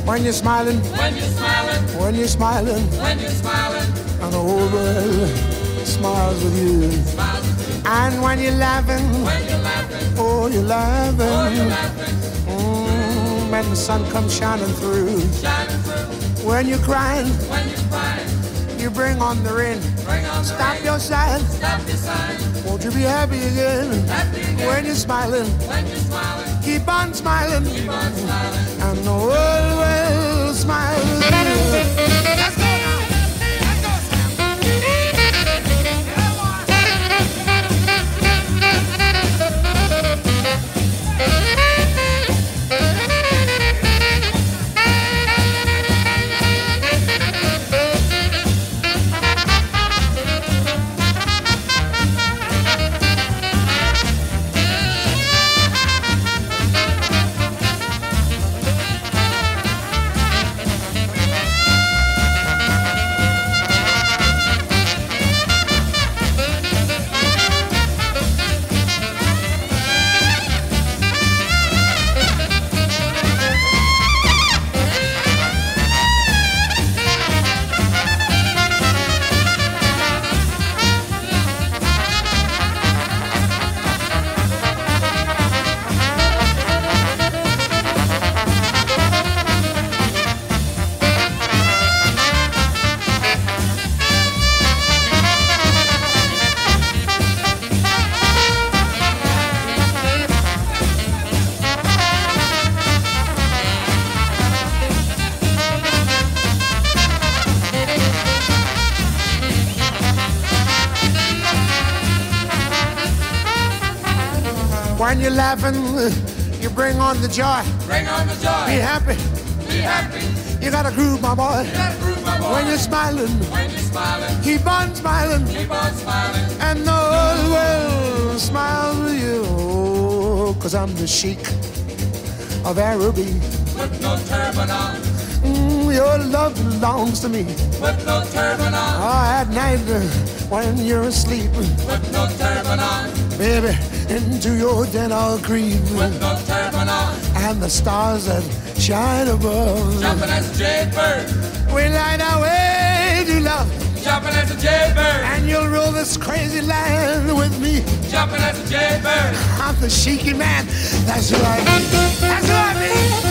When you're smiling, when you're smiling, when you're smiling, when you're smiling, and the whole world smiles with you. smiles with you. And when you're laughing, When you're laughing, oh, you're laughing. oh, you're laughing, When the sun comes shining through. shining through. When you're crying, When you're crying, you bring on the rain. bring on the Stop rain. your sighing. Stop your sign. Won't you be happy again? Happy again. When you're smiling, When you're smiling, keep on smiling. keep on smiling. And the world will smile with you. Let's go now. Let's go, Sam. Yeah, boy. When you're laughing, you bring on the joy. Bring on the Be joy. happy. Be happy. You gotta groove, my boy. You gotta groove, my boy. When you're smiling, When you're smiling, keep on smiling. keep on smiling. And the whole world smiles with you. 'Cause I'm the sheik of Araby. With no turban on, Your love belongs to me. with no turban on, Oh, at night when you're asleep, with no turban on, baby, into your den I'll creep. with no turban on. And the stars that shine above, Jumping as a jaybird, we light our way to love. jumping as a jaybird, And you'll rule this crazy land with me. jumping as a jaybird. I'm the sheiky man. That's who I be. That's who I be.